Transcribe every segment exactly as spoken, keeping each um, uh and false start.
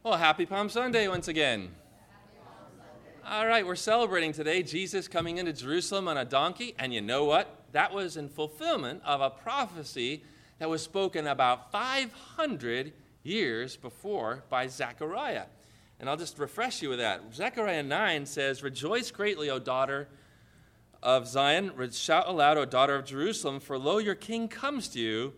Well, happy Palm Sunday once again. All right, we're celebrating today Jesus coming into Jerusalem on a donkey, and you know what? That was in fulfillment of a prophecy that was spoken about five hundred years before by Zechariah. And I'll just refresh you with that. Zechariah nine says, "Rejoice greatly, O daughter of Zion. Shout aloud, O daughter of Jerusalem, for lo, your king comes to you.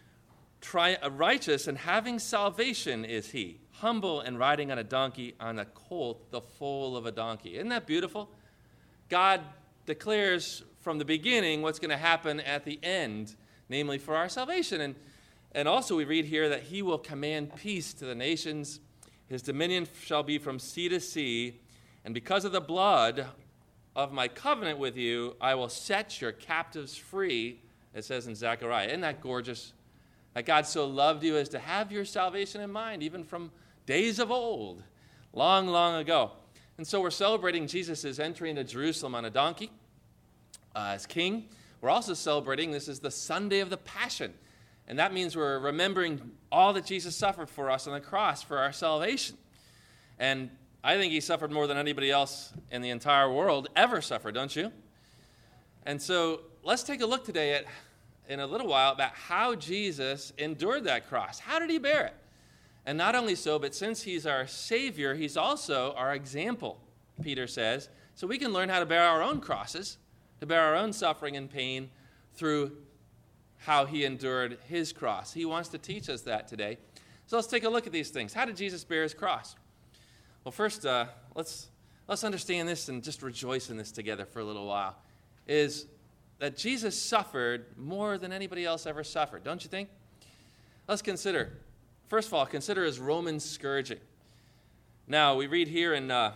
Tri- righteous and having salvation is he, humble and riding on a donkey, on a colt, the foal of a donkey." Isn't that beautiful? God declares from the beginning what's going to happen at the end, namely for our salvation. And, and also we read here that he will command peace to the nations. His dominion shall be from sea to sea. And because of the blood of my covenant with you, I will set your captives free, it says in Zechariah. Isn't that gorgeous? That God so loved you as to have your salvation in mind, even from days of old, long, long ago. And so we're celebrating Jesus' entry into Jerusalem on a donkey uh, as king. We're also celebrating, this is the Sunday of the Passion. And that means we're remembering all that Jesus suffered for us on the cross for our salvation. And I think he suffered more than anybody else in the entire world ever suffered, don't you? And so let's take a look today at in a little while about how Jesus endured that cross. How did he bear it? And not only so, but since he's our Savior, he's also our example, Peter says. So we can learn how to bear our own crosses, to bear our own suffering and pain through how he endured his cross. He wants to teach us that today. So let's take a look at these things. How did Jesus bear his cross? Well, first, uh, let's, let's understand this and just rejoice in this together for a little while, is that Jesus suffered more than anybody else ever suffered, don't you think? Let's consider, first of all, consider his Roman scourging. Now, we read here in, uh,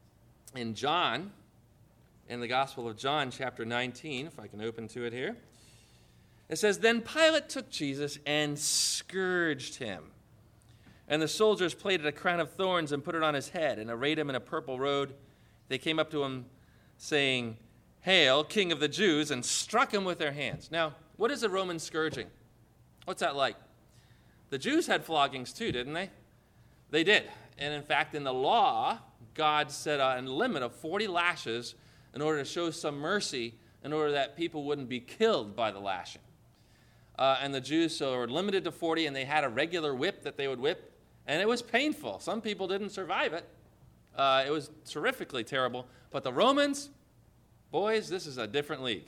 in John, in the Gospel of John, chapter nineteen, if I can open to it here. It says, "Then Pilate took Jesus and scourged him. And the soldiers plaited a crown of thorns and put it on his head and arrayed him in a purple robe. They came up to him saying, 'Hail, King of the Jews,' and struck him with their hands." Now, what is a Roman scourging? What's that like? The Jews had floggings too, didn't they? They did. And in fact, in the law, God set a limit of forty lashes in order to show some mercy, in order that people wouldn't be killed by the lashing. Uh, and the Jews so were limited to forty, and they had a regular whip that they would whip, and it was painful. Some people didn't survive it. Uh, it was terrifically terrible. But the Romans, boys, this is a different league.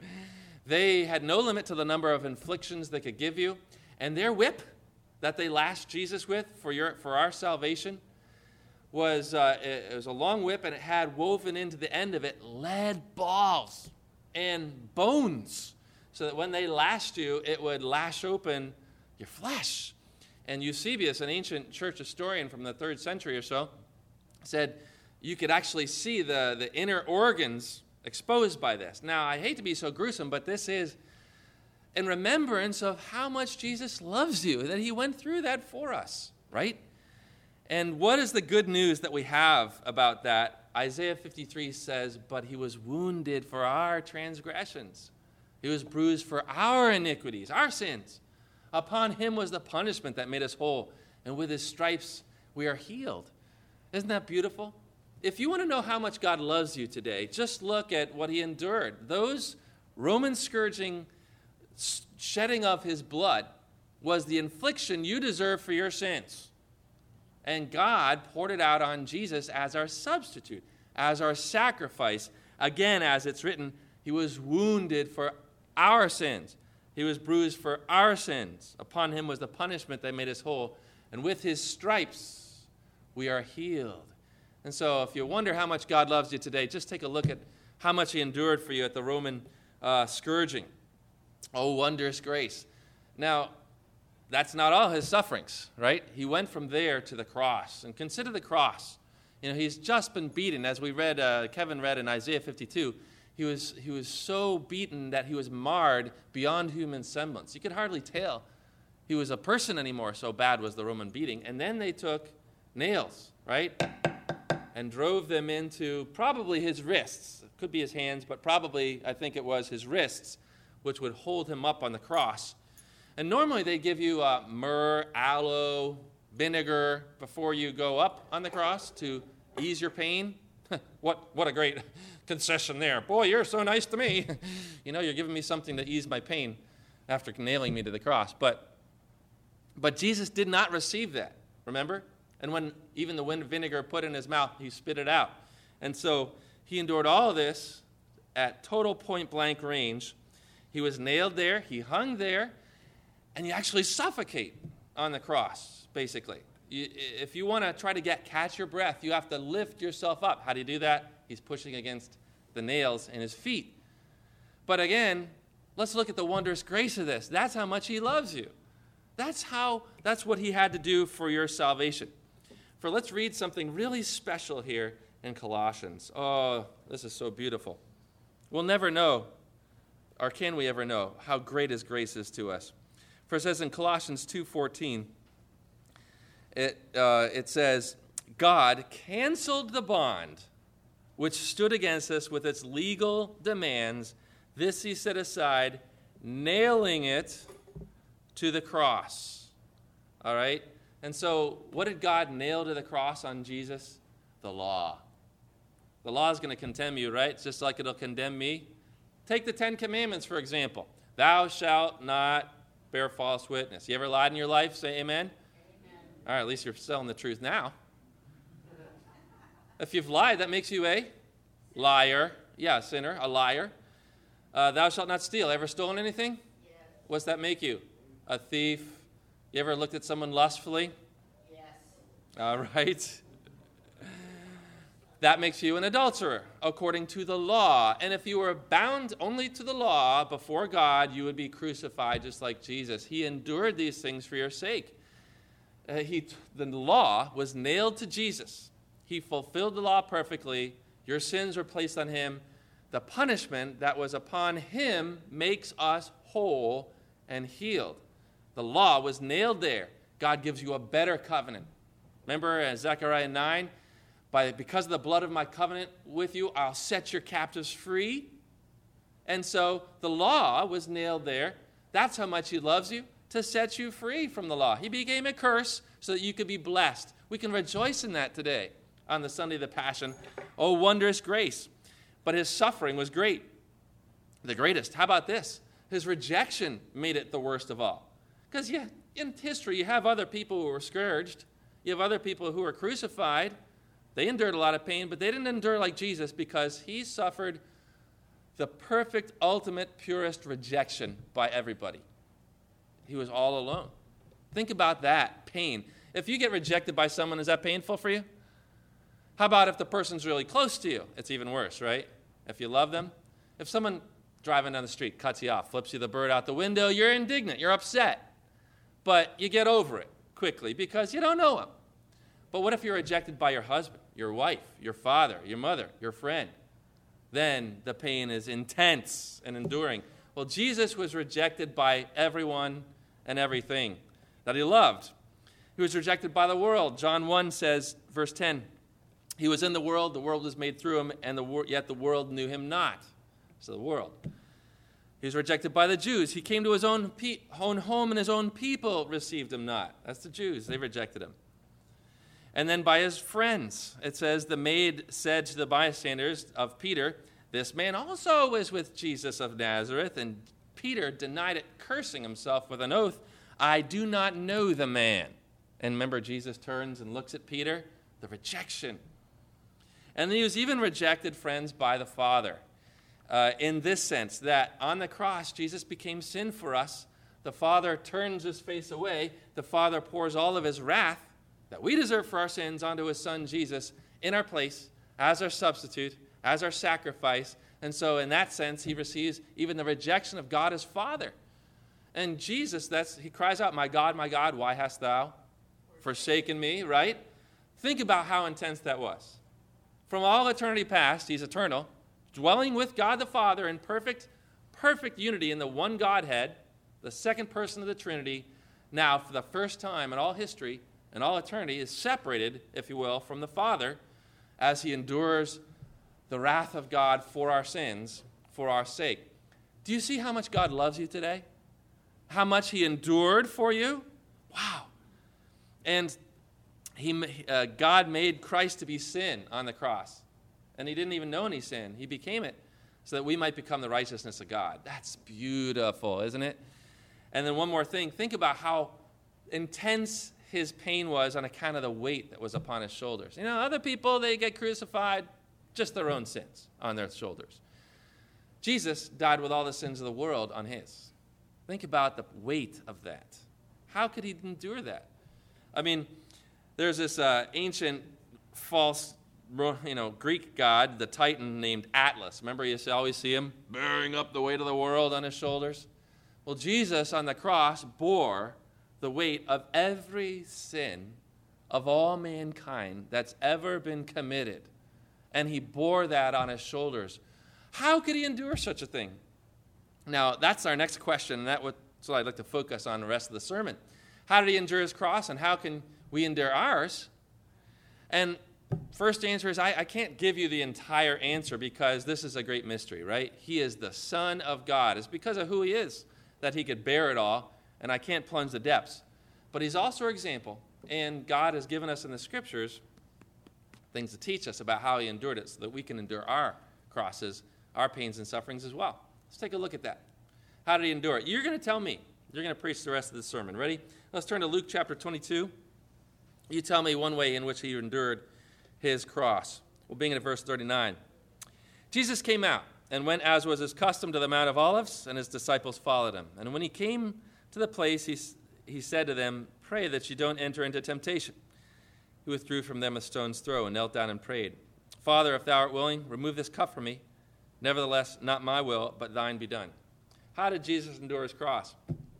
They had no limit to the number of inflictions they could give you. And their whip that they lashed Jesus with for your for our salvation was, uh, it, it was a long whip, and it had woven into the end of it lead balls and bones, so that when they lashed you, it would lash open your flesh. And Eusebius, an ancient church historian from the third century or so, said you could actually see the, the inner organs exposed by this. Now, I hate to be so gruesome, but this is in remembrance of how much Jesus loves you, that he went through that for us, right? And what is the good news that we have about that? Isaiah fifty-three says, "But he was wounded for our transgressions. He was bruised for our iniquities, our sins. Upon him was the punishment that made us whole, and with his stripes we are healed." Isn't that beautiful? If you want to know how much God loves you today, just look at what he endured. Those Roman scourging, shedding of his blood, was the infliction you deserve for your sins. And God poured it out on Jesus as our substitute, as our sacrifice. Again, as it's written, he was wounded for our sins. He was bruised for our sins. Upon him was the punishment that made us whole. And with his stripes, we are healed. And so if you wonder how much God loves you today, just take a look at how much he endured for you at the Roman uh, scourging. Oh, wondrous grace. Now, that's not all his sufferings, right? He went from there to the cross. And consider the cross. You know, he's just been beaten, as we read, uh, Kevin read in Isaiah fifty-two. He was, he was so beaten that he was marred beyond human semblance. You could hardly tell he was a person anymore, so bad was the Roman beating. And then they took nails, right, and drove them into probably his wrists. It could be his hands, but probably, I think it was his wrists, which would hold him up on the cross. And normally they give you uh, myrrh, aloe, vinegar before you go up on the cross to ease your pain. what what a great concession there. Boy, you're so nice to me. You know, you're giving me something to ease my pain after nailing me to the cross. But but Jesus did not receive that, remember? And when even the vinegar put in his mouth, he spit it out. And so he endured all of this at total point-blank range. He was nailed there, he hung there, and you actually suffocate on the cross, basically. You, if you want to try to get catch your breath, you have to lift yourself up. How do you do that? He's pushing against the nails in his feet. But again, let's look at the wondrous grace of this. That's how much he loves you. That's how, that's what he had to do for your salvation. For let's read something really special here in Colossians. Oh, this is so beautiful. We'll never know, or can we ever know, how great his grace is to us. For it says in Colossians two fourteen, it, uh, it says, God canceled the bond which stood against us with its legal demands. This he set aside, nailing it to the cross. All right? And so what did God nail to the cross on Jesus? The law. The law is going to condemn you, right? It's just like it'll condemn me. Take the Ten Commandments, for example. Thou shalt not bear false witness. You ever lied in your life? Say amen. Amen. All right, at least you're telling the truth now. If you've lied, that makes you a liar. Yeah, a sinner, a liar. Uh, thou shalt not steal. Ever stolen anything? Yes. What's that make you? A thief. You ever looked at someone lustfully? Yes. All right. That makes you an adulterer, according to the law. And if you were bound only to the law before God, you would be crucified just like Jesus. He endured these things for your sake. Uh, he, the law was nailed to Jesus. He fulfilled the law perfectly. Your sins were placed on him. The punishment that was upon him makes us whole and healed. The law was nailed there. God gives you a better covenant. Remember uh, Zechariah nine? By, because of the blood of my covenant with you, I'll set your captives free. And so the law was nailed there. That's how much he loves you, to set you free from the law. He became a curse so that you could be blessed. We can rejoice in that today on the Sunday of the Passion. Oh, wondrous grace. But his suffering was great. The greatest. How about this? His rejection made it the worst of all. Because yeah, in history, you have other people who were scourged. You have other people who were crucified. They endured a lot of pain, but they didn't endure like Jesus because he suffered the perfect, ultimate, purest rejection by everybody. He was all alone. Think about that, pain. If you get rejected by someone, is that painful for you? How about if the person's really close to you? It's even worse, right? If you love them. If someone driving down the street cuts you off, flips you the bird out the window, you're indignant, you're upset. But you get over it quickly because you don't know them. But what if you're rejected by your husband, your wife, your father, your mother, your friend? Then the pain is intense and enduring. Well, Jesus was rejected by everyone and everything that he loved. He was rejected by the world. John one says, verse ten, he was in the world, the world was made through him, and the wor- yet the world knew him not. So the world. He was rejected by the Jews. He came to his own, pe- own home, and his own people received him not. That's the Jews. They rejected him. And then by his friends, it says, the maid said to the bystanders of Peter, this man also was with Jesus of Nazareth. And Peter denied it, cursing himself with an oath, I do not know the man. And remember, Jesus turns and looks at Peter, the rejection. And then he was even rejected, friends, by the Father. Uh, in this sense, that on the cross, Jesus became sin for us. The Father turns his face away. The Father pours all of his wrath that we deserve for our sins onto his Son, Jesus, in our place, as our substitute, as our sacrifice. And so in that sense, he receives even the rejection of God as Father. And Jesus, that's he cries out, my God, my God, why hast thou forsaken me, right? Think about how intense that was. From all eternity past, he's eternal, dwelling with God the Father in perfect, perfect unity in the one Godhead, the second person of the Trinity, now for the first time in all history and all eternity is separated, if you will, from the Father as he endures the wrath of God for our sins, for our sake. Do you see how much God loves you today? How much he endured for you? Wow. And he, uh, God made Christ to be sin on the cross. And he didn't even know any sin. He became it so that we might become the righteousness of God. That's beautiful, isn't it? And then one more thing. Think about how intense his pain was on account of the weight that was upon his shoulders. You know, other people, they get crucified, just their own sins on their shoulders. Jesus died with all the sins of the world on his. Think about the weight of that. How could he endure that? I mean, there's this uh, ancient false, you know, Greek god, the Titan named Atlas. Remember, you always see him bearing up the weight of the world on his shoulders? Well, Jesus on the cross bore the weight of every sin of all mankind that's ever been committed. And he bore that on his shoulders. How could he endure such a thing? Now, that's our next question, and that's what I'd like to focus on the rest of the sermon. How did he endure his cross, and how can we endure ours? And first answer is I, I can't give you the entire answer because this is a great mystery, right? He is the Son of God. It's because of who he is that he could bear it all, and I can't plunge the depths. But he's also our example, and God has given us in the Scriptures things to teach us about how he endured it so that we can endure our crosses, our pains and sufferings as well. Let's take a look at that. How did he endure it? You're going to tell me. You're going to preach the rest of the sermon. Ready? Let's turn to Luke chapter twenty-two. You tell me one way in which he endured his cross. We'll begin at verse thirty-nine. Jesus came out and went, as was his custom, to the Mount of Olives, and his disciples followed him. And when he came to the place, he, he said to them, "Pray that you don't enter into temptation." He withdrew from them a stone's throw and knelt down and prayed, "Father, if thou art willing, remove this cup from me. Nevertheless, not my will, but thine be done." How did Jesus endure his cross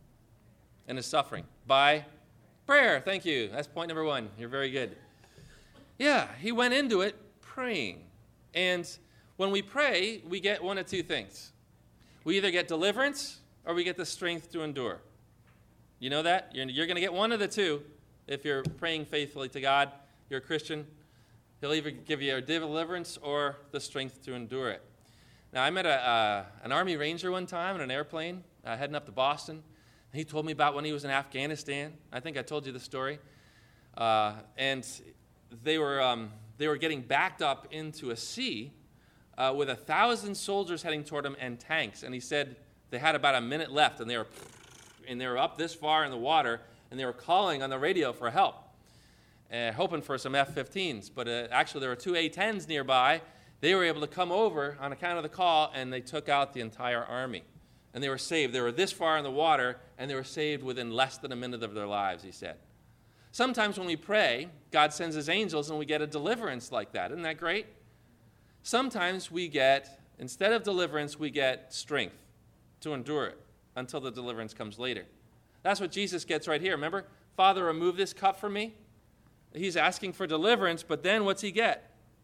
and his suffering? By prayer. Thank you. That's point number one. You're very good. Yeah, he went into it praying. And when we pray, we get one of two things. We either get deliverance or we get the strength to endure. You know that? You're, you're going to get one of the two if you're praying faithfully to God. You're a Christian. He'll either give you a deliverance or the strength to endure it. Now, I met a, uh, an Army Ranger one time in an airplane uh, heading up to Boston. He told me about when he was in Afghanistan. I think I told you the story. Uh, and they were um, they were getting backed up into a sea uh, with a thousand soldiers heading toward them and tanks. And he said they had about a minute left, and they were and they were up this far in the water, and they were calling on the radio for help, uh, hoping for some F fifteens. But uh, actually, there were two A tens nearby. They were able to come over on account of the call, and they took out the entire army. And they were saved. They were this far in the water, and they were saved within less than a minute of their lives, he said. Sometimes when we pray, God sends his angels, and we get a deliverance like that. Isn't that great? Sometimes we get, instead of deliverance, we get strength to endure it until the deliverance comes later. That's what Jesus gets right here. Remember? Father, remove this cup from me. He's asking for deliverance, but then what's he get?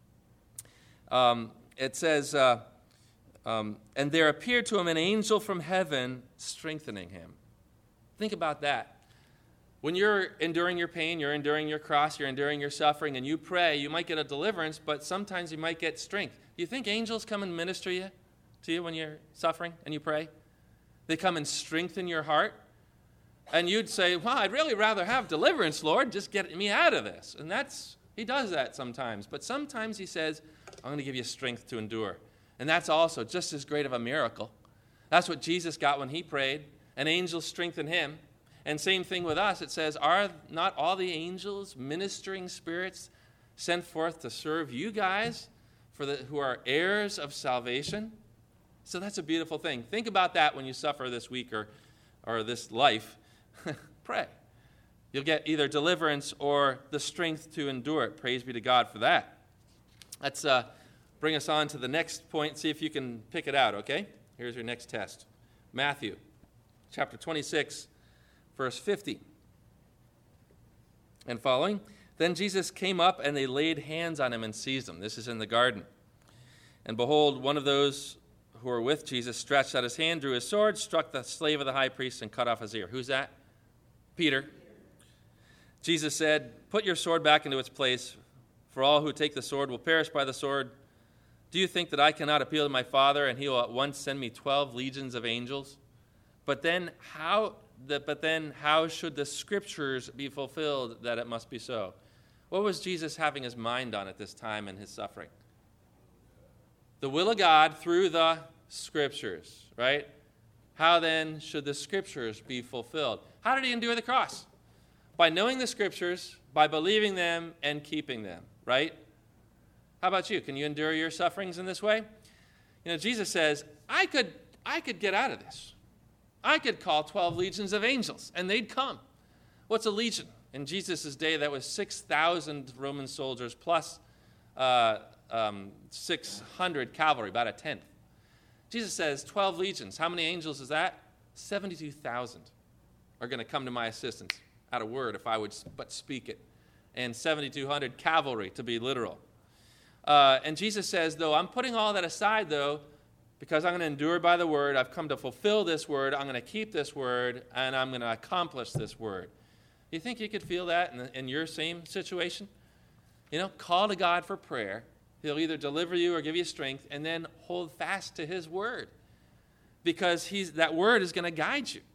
Um, it says, uh, um, and there appeared to him an angel from heaven strengthening him. Think about that. When you're enduring your pain, you're enduring your cross, you're enduring your suffering, and you pray, you might get a deliverance, but sometimes you might get strength. Do you think angels come and minister you, to you when you're suffering and you pray? They come and strengthen your heart? And you'd say, well, I'd really rather have deliverance, Lord. Just get me out of this. And that's, he does that sometimes. But sometimes he says, I'm going to give you strength to endure. And that's also just as great of a miracle. That's what Jesus got when he prayed. An angel strengthened him. And same thing with us. It says, are not all the angels, ministering spirits, sent forth to serve you guys for the, who are heirs of salvation? So that's a beautiful thing. Think about that when you suffer this week or, or this life. Pray. You'll get either deliverance or the strength to endure it. Praise be to God for that. Let's uh, bring us on to the next point. See if you can pick it out, okay? Here's your next test. Matthew chapter twenty-six, verse fifty and following. Then Jesus came up, and they laid hands on him and seized him. This is in the garden. And behold, one of those who were with Jesus stretched out his hand, drew his sword, struck the slave of the high priest, and cut off his ear. Who's that? Peter. Jesus said, put your sword back into its place, for all who take the sword will perish by the sword. Do you think that I cannot appeal to my Father, and he will at once send me twelve legions of angels? But then how, the, but then how should the Scriptures be fulfilled that it must be so? What was Jesus having his mind on at this time in his suffering? The will of God through the Scriptures, right? How then should the Scriptures be fulfilled? How did he endure the cross? By knowing the Scriptures, by believing them, and keeping them, right? How about you? Can you endure your sufferings in this way? You know, Jesus says, I could, I could get out of this. I could call twelve legions of angels, and they'd come. What's a legion? In Jesus' day, that was six thousand Roman soldiers plus uh, um, six hundred cavalry, about a tenth. Jesus says twelve legions. How many angels is that? seventy-two thousand are going to come to my assistance at a word if I would but speak it. And seventy-two hundred cavalry, to be literal. Uh, and Jesus says, though, I'm putting all that aside, though, because I'm going to endure by the word. I've come to fulfill this word. I'm going to keep this word, and I'm going to accomplish this word. You think you could feel that in, the, in your same situation? You know, call to God for prayer. He'll either deliver you or give you strength, and then hold fast to his word, because he's, that word is going to guide you.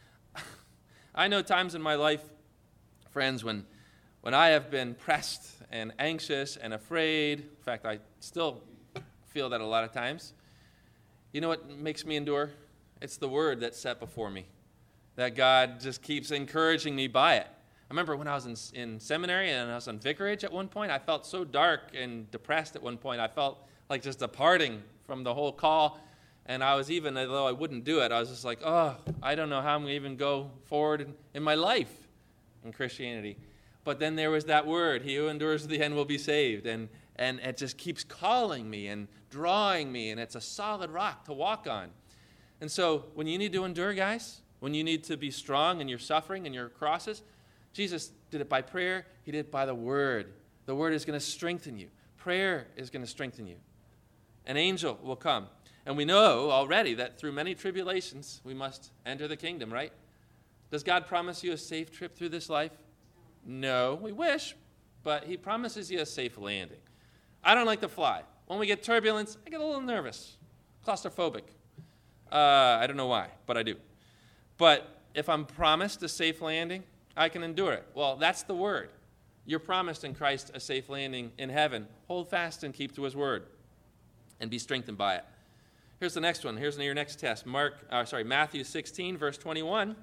I know times in my life, friends, when, when I have been pressed and anxious and afraid. In fact, I still feel that a lot of times. You know what makes me endure? It's the word that's set before me, that God just keeps encouraging me by it. I remember when I was in, in seminary and I was on vicarage at one point, I felt so dark and depressed at one point. I felt like just departing from the whole call. And I was even, although I wouldn't do it, I was just like, oh, I don't know how I'm going to even go forward in, in my life in Christianity. But then there was that word, he who endures to the end will be saved. And, and it just keeps calling me and drawing me, and it's a solid rock to walk on. And so when you need to endure, guys, when you need to be strong in your suffering and your crosses, Jesus did it by prayer. He did it by the word. The word is going to strengthen you. Prayer is going to strengthen you. An angel will come. And we know already that through many tribulations, we must enter the kingdom, right? Does God promise you a safe trip through this life? No, we wish, but he promises you a safe landing. I don't like to fly. When we get turbulence, I get a little nervous, claustrophobic. Uh, I don't know why, but I do. But if I'm promised a safe landing, I can endure it. Well, that's the word. You're promised in Christ a safe landing in heaven. Hold fast and keep to his word and be strengthened by it. Here's the next one. Here's your next test. Mark, uh, sorry, Matthew sixteen, verse twenty-one.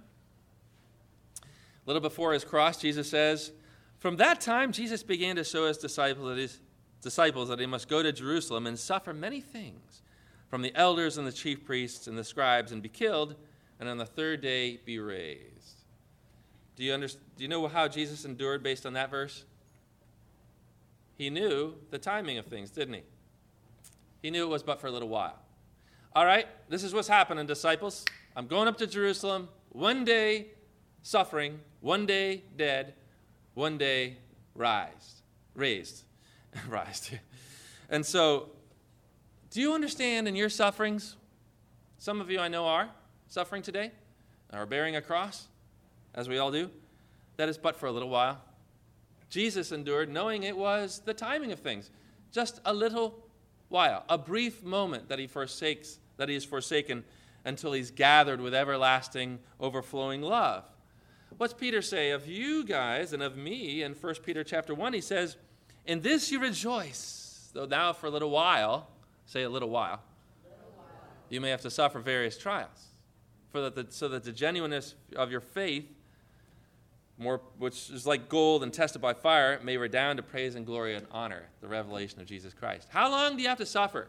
A little before his cross, Jesus says, from that time, Jesus began to show his disciples that, his disciples that he must go to Jerusalem and suffer many things from the elders and the chief priests and the scribes and be killed, and on the third day be raised. Do you, understand, do you know how Jesus endured based on that verse? He knew the timing of things, didn't he? He knew it was but for a little while. All right, this is what's happening, disciples. I'm going up to Jerusalem. One day, suffering. One day, dead. One day, rise. Raised. Raised. And so, do you understand in your sufferings? Some of you I know are suffering today, are bearing a cross, as we all do. That is but for a little while. Jesus endured knowing it was the timing of things. Just a little while, a brief moment that he forsakes, that he is forsaken until he's gathered with everlasting, overflowing love. What's Peter say of you guys and of me in First Peter chapter one? He says, in this you rejoice, though now for a little while, say a little while, little while. You may have to suffer various trials, for that the, so that the genuineness of your faith, more, which is like gold and tested by fire, may redound to praise and glory and honor, the revelation of Jesus Christ. How long do you have to suffer?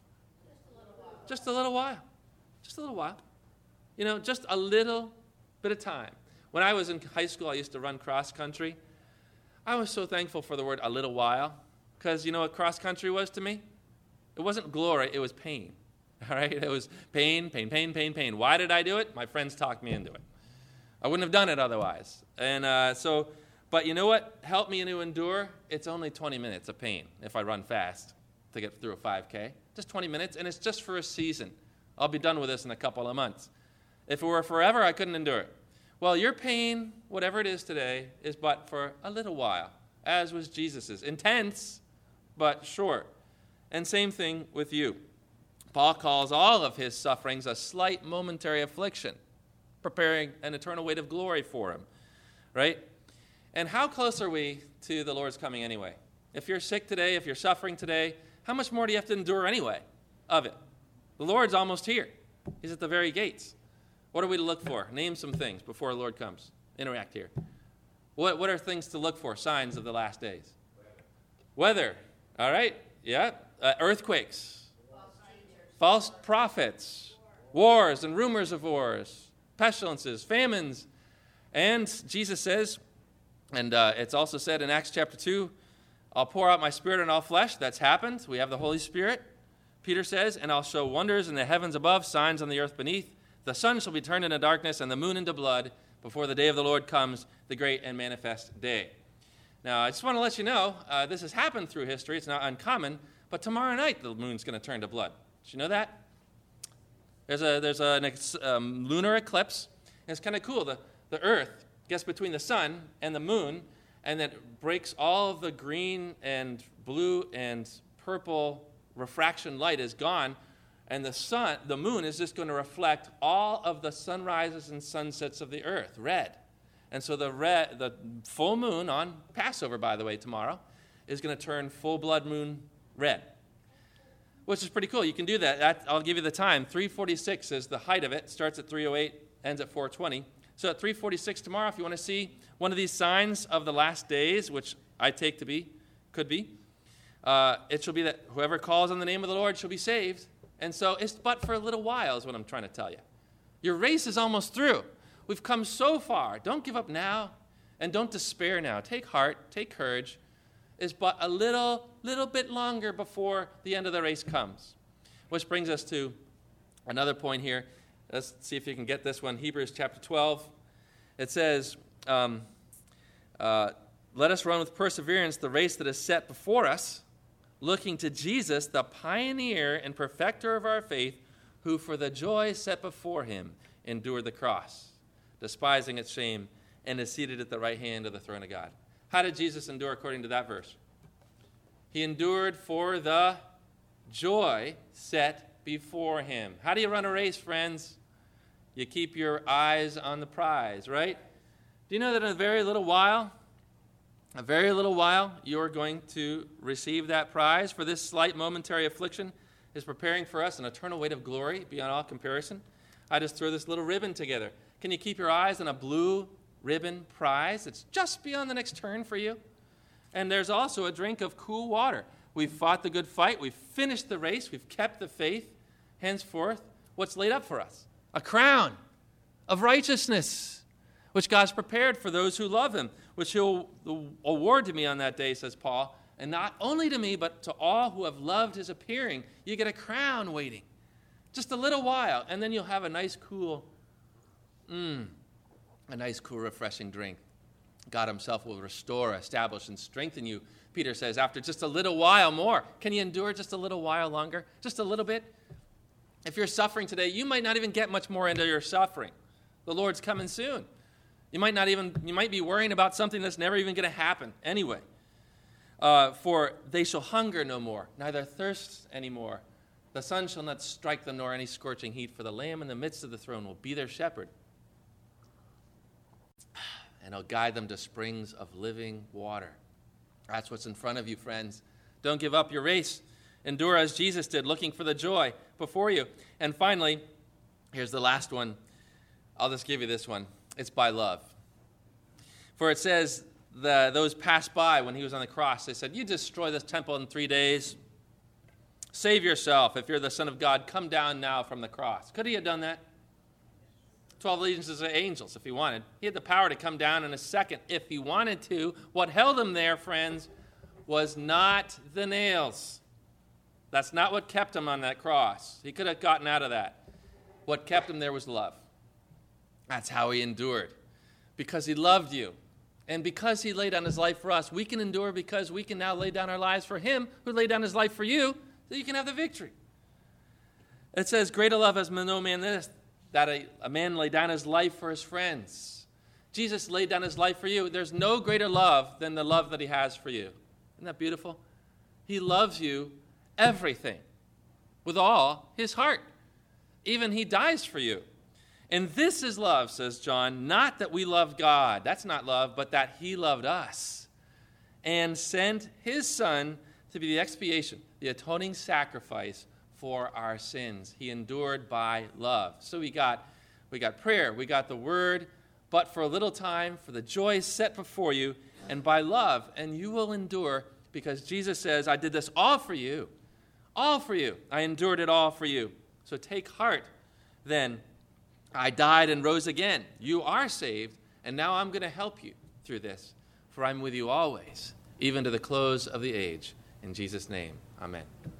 Just a little while. Just a little while. Just a little while. You know, just a little bit of time. When I was in high school, I used to run cross country. I was so thankful for the word a little while, because you know what cross country was to me? It wasn't glory, it was pain. All right? It was pain, pain, pain, pain, pain. Why did I do it? My friends talked me into it. I wouldn't have done it otherwise. And uh, so, but you know what helped me to endure? It's only twenty minutes of pain if I run fast to get through a five K. Just twenty minutes, and it's just for a season. I'll be done with this in a couple of months. If it were forever, I couldn't endure it. Well, your pain, whatever it is today, is but for a little while, as was Jesus's. Intense, but short. And same thing with you. Paul calls all of his sufferings a slight momentary affliction, preparing an eternal weight of glory for him, right? And how close are we to the Lord's coming anyway? If you're sick today, if you're suffering today, how much more do you have to endure anyway of it? The Lord's almost here. He's at the very gates. What are we to look for? Name some things before the Lord comes. Interact here. What, what are things to look for, signs of the last days? Weather. All right. Yeah. Uh, earthquakes. False prophets. Wars and rumors of wars. Pestilences. Famines. And Jesus says, and uh, it's also said in Acts chapter two, I'll pour out my Spirit on all flesh. That's happened. We have the Holy Spirit. Peter says, and I'll show wonders in the heavens above, signs on the earth beneath. The sun shall be turned into darkness and the moon into blood before the day of the Lord comes, the great and manifest day. Now, I just want to let you know, uh, this has happened through history. It's not uncommon. But tomorrow night, the moon's going to turn to blood. Did you know that? There's a there's a, an ex, um, lunar eclipse. And it's kind of cool. The, the earth gets between the sun and the moon, and then breaks all of the green and blue and purple refraction light is gone, and the sun, the moon is just going to reflect all of the sunrises and sunsets of the earth, red. And so the red, the full moon on Passover, by the way, tomorrow, is going to turn full blood moon red, which is pretty cool. You can do that. that I'll give you the time. three forty-six is the height of it. Starts at three oh eight, ends at four twenty. So at three forty-six tomorrow, if you want to see one of these signs of the last days, which I take to be, could be, uh, it shall be that whoever calls on the name of the Lord shall be saved. And so it's but for a little while is what I'm trying to tell you. Your race is almost through. We've come so far. Don't give up now, and don't despair now. Take heart, take courage. It's but a little, little bit longer before the end of the race comes. Which brings us to another point here. Let's see if you can get this one. Hebrews chapter twelve. It says, um, uh, let us run with perseverance the race that is set before us, looking to Jesus, the pioneer and perfecter of our faith, who for the joy set before him endured the cross, despising its shame, and is seated at the right hand of the throne of God. How did Jesus endure according to that verse? He endured for the joy set before him. How do you run a race, friends? You keep your eyes on the prize, right? Do you know that in a very little while, a very little while, you're going to receive that prize? For this slight momentary affliction is preparing for us an eternal weight of glory beyond all comparison. I just throw this little ribbon together. Can you keep your eyes on a blue ribbon prize? It's just beyond the next turn for you. And there's also a drink of cool water. We've fought the good fight. We've finished the race. We've kept the faith. Henceforth, what's laid up for us? A crown of righteousness, which God's prepared for those who love him, which he'll award to me on that day, says Paul. And not only to me, but to all who have loved his appearing. You get a crown waiting. Just a little while, and then you'll have a nice, cool, mmm, a nice, cool, refreshing drink. God himself will restore, establish, and strengthen you, Peter says, after just a little while more. Can you endure just a little while longer? Just a little bit? If you're suffering today, you might not even get much more into your suffering. The Lord's coming soon. You might not even, you might be worrying about something that's never even going to happen anyway. Uh, for they shall hunger no more, neither thirst anymore. The sun shall not strike them, nor any scorching heat, for the Lamb in the midst of the throne will be their shepherd. And he'll guide them to springs of living water. That's what's in front of you, friends. Don't give up your race. Endure as Jesus did, looking for the joy before you. And finally, here's the last one. I'll just give you this one. It's by love. For it says, the, those passed by when he was on the cross, they said, you destroy this temple in three days. Save yourself. If you're the Son of God, come down now from the cross. Could he have done that? Twelve legions of angels, if he wanted. He had the power to come down in a second if he wanted to. What held him there, friends, was not the nails. That's not what kept him on that cross. He could have gotten out of that. What kept him there was love. That's how he endured. Because he loved you. And because he laid down his life for us, we can endure because we can now lay down our lives for him who laid down his life for you so you can have the victory. It says, greater love has no man this, that a, a man lay down his life for his friends. Jesus laid down his life for you. There's no greater love than the love that he has for you. Isn't that beautiful? He loves you everything with all his heart. Even he dies for you. And this is love, says John, not that we loved God. That's not love, but that he loved us and sent his Son to be the expiation, the atoning sacrifice for our sins. He endured by love. So we got, we got prayer, we got the word, but for a little time, for the joy set before you, and by love, and you will endure, because Jesus says, I did this all for you, all for you. I endured it all for you. So take heart then. I died and rose again. You are saved, and now I'm going to help you through this, for I'm with you always, even to the close of the age. In Jesus' name, amen.